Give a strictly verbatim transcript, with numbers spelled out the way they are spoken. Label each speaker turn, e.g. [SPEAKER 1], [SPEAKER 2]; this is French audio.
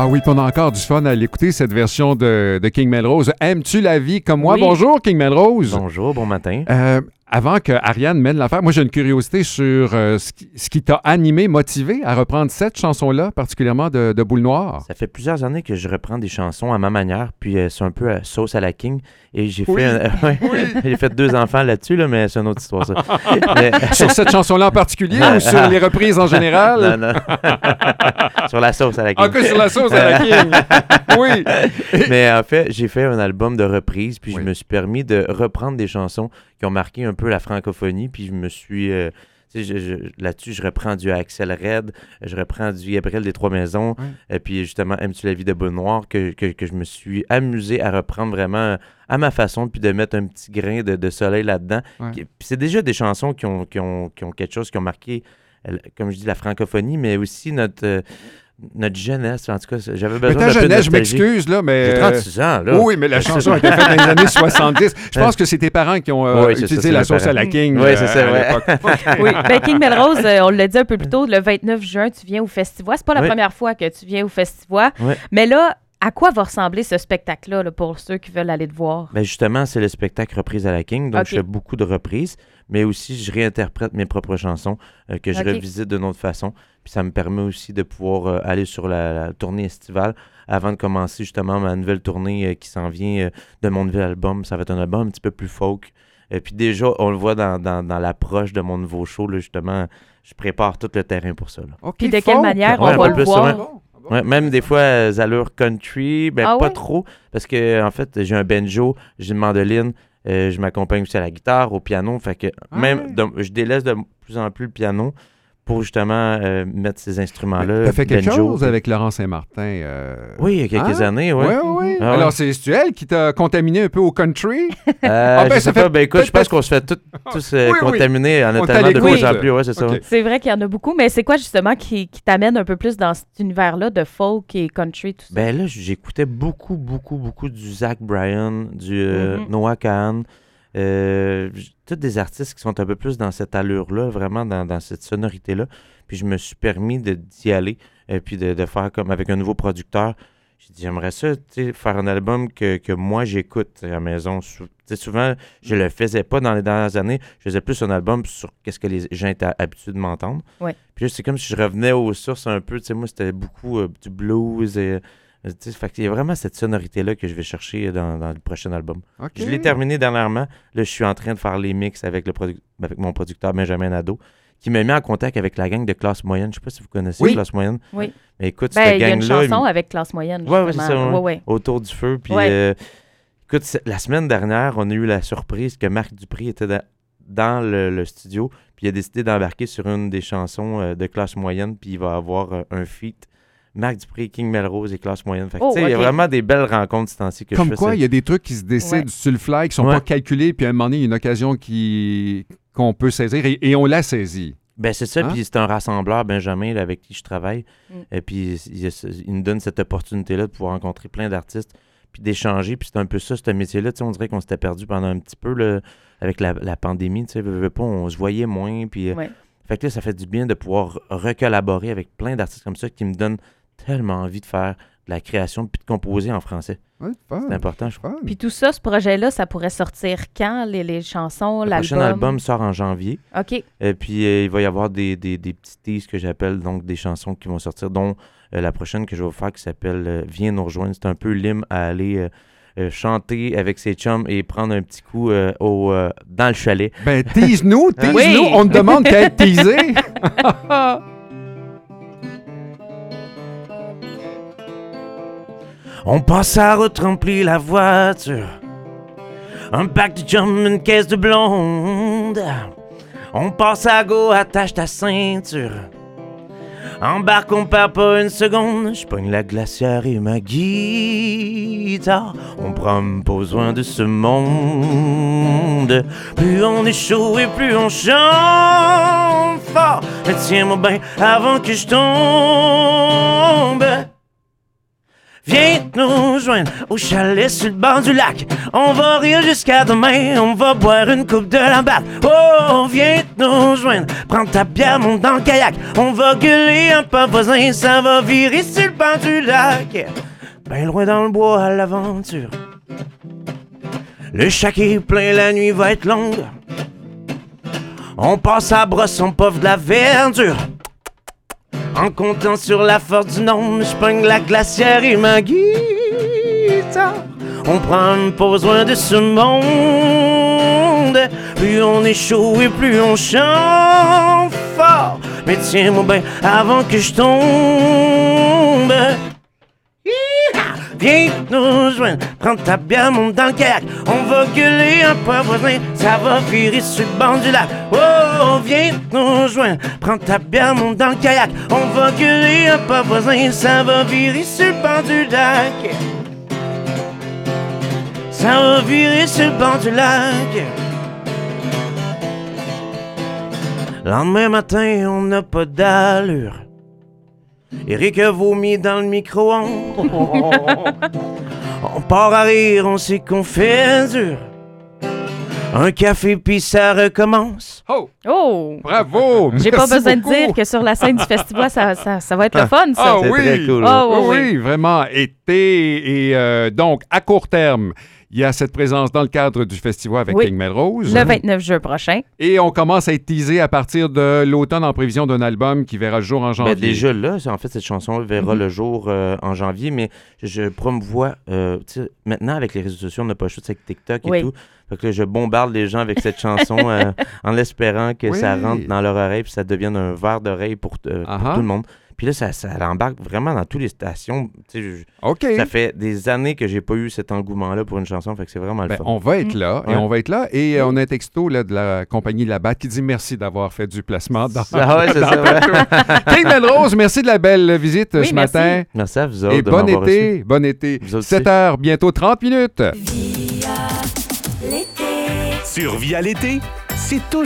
[SPEAKER 1] oui, puis on a encore du fun à l'écouter, cette version de, de King Melrose. Aimes-tu la vie comme moi?
[SPEAKER 2] Oui.
[SPEAKER 1] Bonjour, King Melrose.
[SPEAKER 2] Bonjour, bon matin.
[SPEAKER 1] Euh, avant que Ariane mène l'affaire, moi j'ai une curiosité sur euh, ce qui, ce qui t'a animé, motivé à reprendre cette chanson-là, particulièrement de, de Boule Noire.
[SPEAKER 2] Ça fait plusieurs années que je reprends des chansons à ma manière, puis euh, c'est un peu à sauce à la King. Et j'ai
[SPEAKER 1] Oui.
[SPEAKER 2] fait, un- ouais,
[SPEAKER 1] Oui.
[SPEAKER 2] j'ai fait deux enfants là-dessus, là, mais c'est une autre histoire, ça. Mais-
[SPEAKER 1] Sur cette chanson-là en particulier ou sur les reprises en général?
[SPEAKER 2] non, non. Sur la sauce à la King.
[SPEAKER 1] Ah, que sur la sauce à la King. Oui.
[SPEAKER 2] Mais en fait, j'ai fait un album de reprises, puis
[SPEAKER 1] Oui.
[SPEAKER 2] je me suis permis de reprendre des chansons qui ont marqué un peu la francophonie, puis je me suis... euh, tu sais, je- je- là-dessus, je reprends du Axel Red, je reprends du Gabriel des Trois-Maisons,
[SPEAKER 1] Oui.
[SPEAKER 2] et puis justement, Aimes-tu la vie de Boule Noire, que, que, que je me suis amusé à reprendre vraiment à ma façon, puis de mettre un petit grain de, de soleil là-dedans.
[SPEAKER 1] Ouais.
[SPEAKER 2] Qui- Puis c'est déjà des chansons qui ont, qui ont, qui ont quelque chose, qui ont marqué, euh, comme je dis, la francophonie, mais aussi notre... euh, notre jeunesse, en tout cas, j'avais
[SPEAKER 1] Mais
[SPEAKER 2] besoin
[SPEAKER 1] ta
[SPEAKER 2] d'un peu de
[SPEAKER 1] jeunesse, je
[SPEAKER 2] nostalgie.
[SPEAKER 1] m'excuse, là, mais...
[SPEAKER 2] J'ai trente-six ans, là.
[SPEAKER 1] Oui, mais la chanson a été faite dans les années soixante-dix. Je pense que c'est tes parents qui ont euh,
[SPEAKER 2] Oui, c'est ça,
[SPEAKER 1] utilisé
[SPEAKER 2] c'est
[SPEAKER 1] la
[SPEAKER 2] mes
[SPEAKER 1] sauce à
[SPEAKER 2] parents.
[SPEAKER 1] la King.
[SPEAKER 2] Oui, c'est
[SPEAKER 1] euh,
[SPEAKER 2] ça,
[SPEAKER 1] à
[SPEAKER 2] ouais.
[SPEAKER 1] l'époque.
[SPEAKER 3] Oui, ben King Melrose, euh, on l'a dit un peu plus tôt, le vingt-neuf juin, tu viens au Festivois. C'est pas la
[SPEAKER 2] Oui.
[SPEAKER 3] première fois que tu viens au Festivois.
[SPEAKER 2] Oui.
[SPEAKER 3] Mais là, à quoi va ressembler ce spectacle-là là, pour ceux qui veulent aller te voir?
[SPEAKER 2] Ben justement, c'est le spectacle Reprise à la King. Donc,
[SPEAKER 3] Ok.
[SPEAKER 2] je fais beaucoup de reprises, mais aussi je réinterprète mes propres chansons euh, que je
[SPEAKER 3] Ok.
[SPEAKER 2] revisite d'une autre façon. Puis ça me permet aussi de pouvoir euh, aller sur la, la tournée estivale avant de commencer justement ma nouvelle tournée euh, qui s'en vient euh, de mon nouvel album. Ça va être un album un petit peu plus folk. Et puis déjà, on le voit dans, dans, dans l'approche de mon nouveau show, là, justement, je prépare tout le terrain pour ça. Là.
[SPEAKER 1] OK,
[SPEAKER 3] Puis de
[SPEAKER 1] folk.
[SPEAKER 3] quelle manière
[SPEAKER 2] Ouais,
[SPEAKER 3] on va
[SPEAKER 2] un
[SPEAKER 3] le
[SPEAKER 2] peu plus,
[SPEAKER 3] voir?
[SPEAKER 2] ouais. Ouais, même des fois, euh, allure country, ben
[SPEAKER 3] Ah
[SPEAKER 2] pas
[SPEAKER 3] ouais?
[SPEAKER 2] trop, parce que en fait, j'ai un banjo, j'ai une mandoline, euh, je m'accompagne aussi à la guitare, au piano, fait que
[SPEAKER 1] Ah
[SPEAKER 2] même,
[SPEAKER 1] ouais.
[SPEAKER 2] de- je délaisse de plus en plus le piano pour justement euh, mettre ces instruments-là.
[SPEAKER 1] Tu as fait quelque
[SPEAKER 2] banjo,
[SPEAKER 1] chose
[SPEAKER 2] puis-
[SPEAKER 1] avec Laurent Saint-Martin. euh,
[SPEAKER 2] Oui, il y a quelques
[SPEAKER 1] Hein?
[SPEAKER 2] années,
[SPEAKER 1] Oui,
[SPEAKER 2] oui.
[SPEAKER 1] oui, oui.
[SPEAKER 2] Ah ouais.
[SPEAKER 1] Alors, c'est c'est elle qui t'a contaminé un peu au country?
[SPEAKER 2] Euh,
[SPEAKER 1] Ah ben,
[SPEAKER 2] je
[SPEAKER 1] ça
[SPEAKER 2] sais pas,
[SPEAKER 1] fait
[SPEAKER 2] ben écoute, je
[SPEAKER 1] peut-être-
[SPEAKER 2] pense qu'on se fait tout- tous euh,
[SPEAKER 1] Oui, oui.
[SPEAKER 2] contaminer en
[SPEAKER 1] On
[SPEAKER 2] a
[SPEAKER 1] t'a
[SPEAKER 2] tellement de
[SPEAKER 1] l'écoute.
[SPEAKER 2] plus en plus, ouais, c'est ça.
[SPEAKER 1] Ok.
[SPEAKER 3] C'est vrai qu'il y en a beaucoup, mais c'est quoi justement qui, qui t'amène un peu plus dans cet univers-là de folk et country, tout ça?
[SPEAKER 2] Ben là, j'écoutais beaucoup, beaucoup, beaucoup du Zach Bryan, du euh,
[SPEAKER 3] Mhm.
[SPEAKER 2] Noah Kahan. Euh, j- tous des artistes qui sont un peu plus dans cette allure-là, vraiment dans, dans cette sonorité-là. Puis je me suis permis de, d'y aller, et puis de, de faire comme avec un nouveau producteur. J'ai dit, j'aimerais ça, tu sais, faire un album que, que moi j'écoute à la maison. Sou- tu sais, souvent, je le faisais pas dans les dernières années. Je faisais plus un album sur qu'est-ce que les gens étaient habitués de m'entendre.
[SPEAKER 3] Ouais.
[SPEAKER 2] Puis là, c'est comme si je revenais aux sources un peu. Tu sais, moi, c'était beaucoup euh, du blues et. euh, tu sais, fait qu'il y a vraiment cette sonorité-là que je vais chercher dans, dans le prochain album.
[SPEAKER 1] OK.
[SPEAKER 2] Je l'ai terminé dernièrement. Là, je suis en train de faire les mix avec, le produ- avec mon producteur Benjamin Nadeau, qui m'a mis en contact avec la gang de Classe Moyenne. Je sais pas si vous connaissez
[SPEAKER 1] Oui.
[SPEAKER 2] Classe Moyenne.
[SPEAKER 3] Oui.
[SPEAKER 2] Mais écoute,
[SPEAKER 3] Ben,
[SPEAKER 2] cette
[SPEAKER 3] il y a une
[SPEAKER 2] gang-là,
[SPEAKER 3] chanson
[SPEAKER 2] ils-
[SPEAKER 3] avec classe moyenne,
[SPEAKER 2] Ouais, ouais,
[SPEAKER 3] justement.
[SPEAKER 2] c'est ça, ouais.
[SPEAKER 3] Ouais, ouais.
[SPEAKER 2] autour du feu. Puis,
[SPEAKER 3] Ouais.
[SPEAKER 2] euh, écoute, c'est- la semaine dernière, on a eu la surprise que Marc Dupré était dans, dans le, le studio, puis il a décidé d'embarquer sur une des chansons euh, de Classe Moyenne, puis il va avoir euh, un feat. Marc Dupré, King Melrose et Classe Moyenne. Fait que,
[SPEAKER 3] Oh,
[SPEAKER 2] tu sais, il y a
[SPEAKER 3] ok.
[SPEAKER 2] vraiment des belles rencontres ce temps-ci que
[SPEAKER 1] Comme
[SPEAKER 2] je fais.
[SPEAKER 1] quoi,
[SPEAKER 2] ça.
[SPEAKER 1] il y a des trucs qui se décident
[SPEAKER 3] Ouais.
[SPEAKER 1] sur le fly, qui sont
[SPEAKER 2] Ouais.
[SPEAKER 1] pas calculés, puis à un moment donné, il y a une occasion qui qu'on peut saisir, et, et on l'a saisi.
[SPEAKER 2] Ben c'est ça,
[SPEAKER 1] Hein?
[SPEAKER 2] puis c'est un rassembleur, Benjamin, là, avec qui je travaille.
[SPEAKER 3] Mm.
[SPEAKER 2] Et puis il, il- il nous donne cette opportunité-là de pouvoir rencontrer plein d'artistes, puis d'échanger. Puis c'est un peu ça, ce métier-là. Tu sais, on dirait qu'on s'était perdu pendant un petit peu là, avec la, la pandémie. Tu sais, veux, veux pas, on se voyait moins. Puis, euh,
[SPEAKER 3] Ouais.
[SPEAKER 2] fait que là, ça fait du bien de pouvoir recollaborer avec plein d'artistes comme ça qui me donnent tellement envie de faire de la création puis de composer en français.
[SPEAKER 1] Ouais, fun,
[SPEAKER 2] C'est important, je crois.
[SPEAKER 1] fun.
[SPEAKER 3] Puis tout ça, ce projet-là, ça pourrait sortir quand, les, les chansons,
[SPEAKER 2] Le
[SPEAKER 3] l'album?
[SPEAKER 2] prochain album sort en janvier.
[SPEAKER 3] OK.
[SPEAKER 2] Et puis, euh, il va y avoir des, des, des petits teas que j'appelle, donc des chansons qui vont sortir, dont euh, la prochaine que je vais faire qui s'appelle euh, Viens nous rejoindre. C'est un peu l'hymne à aller euh, euh, chanter avec ses chums et prendre un petit coup euh, au, euh, dans le chalet.
[SPEAKER 1] Ben, tease-nous, tease-nous.
[SPEAKER 3] Oui.
[SPEAKER 1] On ne demande qu'à être teasé.
[SPEAKER 2] On passe à remplir la voiture. Un pack de chums, une caisse de blonde. On passe à go, attache ta ceinture. Embarque, on perd pas une seconde. Je pogne la glacière et ma guitare. On prend pas besoin de ce monde. Plus on est chaud et plus on chante fort. Mais tiens-moi bien avant que je tombe. viens nous joindre au chalet sur le bord du lac. On va rire jusqu'à demain, on va boire une coupe de lambatte. Oh, viens nous joindre, prends ta bière, monte dans le kayak. On va gueuler un peu voisin, ça va virer sur le bord du lac. Ben loin dans le bois à l'aventure. Le chac est plein, la nuit va être longue. On passe à brosse, on puff de la verdure. En comptant sur la force du nombre, je pogne la glacière et ma guitare. On prend une pause loin de ce monde. Plus on est chaud et plus on chante fort. Mais tiens-moi bien avant que je tombe. Viens nous joindre, prends ta bière, monte dans le kayak. On va gueuler un peu voisin, ça va virer sur le bord du lac. Oh, viens nous joindre, prends ta bière, monte dans le kayak. On va gueuler un peu voisin, ça va virer sur le bord du lac. Ça va virer sur le bord du lac. Lendemain matin, on n'a pas d'allure. Eric a vomi dans le micro-ondes. On part à rire, on sait qu'on fait dur. Un café puis ça recommence.
[SPEAKER 1] Oh!
[SPEAKER 3] Oh!
[SPEAKER 1] Bravo!
[SPEAKER 3] J'ai pas
[SPEAKER 1] Merci
[SPEAKER 3] besoin
[SPEAKER 1] beaucoup.
[SPEAKER 3] de dire que sur la scène du festival, ça, ça, ça va être le fun, ça.
[SPEAKER 1] Ah
[SPEAKER 2] C'est
[SPEAKER 1] oui!
[SPEAKER 2] très cool.
[SPEAKER 3] Ah,
[SPEAKER 1] oui,
[SPEAKER 3] oui,
[SPEAKER 1] oui, vraiment. Été et euh, donc, à court terme, il y a cette présence dans le cadre du festival avec
[SPEAKER 3] Oui.
[SPEAKER 1] King Melrose.
[SPEAKER 3] Le vingt-neuf juin prochain.
[SPEAKER 1] Et on commence à être teasé à partir de l'automne en prévision d'un album qui verra le jour en janvier.
[SPEAKER 2] Ben déjà là, en fait, cette chanson verra
[SPEAKER 3] Mm-hmm.
[SPEAKER 2] le jour euh, en janvier, mais je promouvois, euh, tu sais, maintenant avec les réseaux sociaux, on n'a pas le choix avec TikTok et
[SPEAKER 3] Oui.
[SPEAKER 2] tout. Fait que là, je bombarde les gens avec cette chanson euh, en espérant que
[SPEAKER 1] Oui.
[SPEAKER 2] ça rentre dans leur oreille puis ça devienne un verre d'oreille pour, euh, pour
[SPEAKER 1] Uh-huh.
[SPEAKER 2] tout le monde. Puis là, ça, ça l'embarque vraiment dans toutes les stations. Tu sais, je-
[SPEAKER 1] OK.
[SPEAKER 2] ça fait des années que j'ai pas eu cet engouement-là pour une chanson, fait que c'est vraiment le
[SPEAKER 1] Ben,
[SPEAKER 2] fun.
[SPEAKER 1] on va être là, et
[SPEAKER 2] Ouais.
[SPEAKER 1] on va être là. Et euh, on a un texto là, de la compagnie La Batte qui dit merci d'avoir fait du placement dans,
[SPEAKER 2] Ah ouais, c'est
[SPEAKER 1] dans
[SPEAKER 2] ça,
[SPEAKER 1] le
[SPEAKER 2] ouais.
[SPEAKER 1] plateau. King Melrose, merci de la belle visite
[SPEAKER 3] Oui,
[SPEAKER 1] ce
[SPEAKER 3] merci.
[SPEAKER 1] matin.
[SPEAKER 2] Merci à vous autres
[SPEAKER 1] Et
[SPEAKER 2] de
[SPEAKER 1] bon
[SPEAKER 2] m'avoir
[SPEAKER 1] été,
[SPEAKER 2] reçu.
[SPEAKER 1] bon été.
[SPEAKER 2] Vous aussi.
[SPEAKER 1] sept heures, bientôt trente minutes.
[SPEAKER 4] Via l'été.
[SPEAKER 5] Sur Via l'été, c'est toujours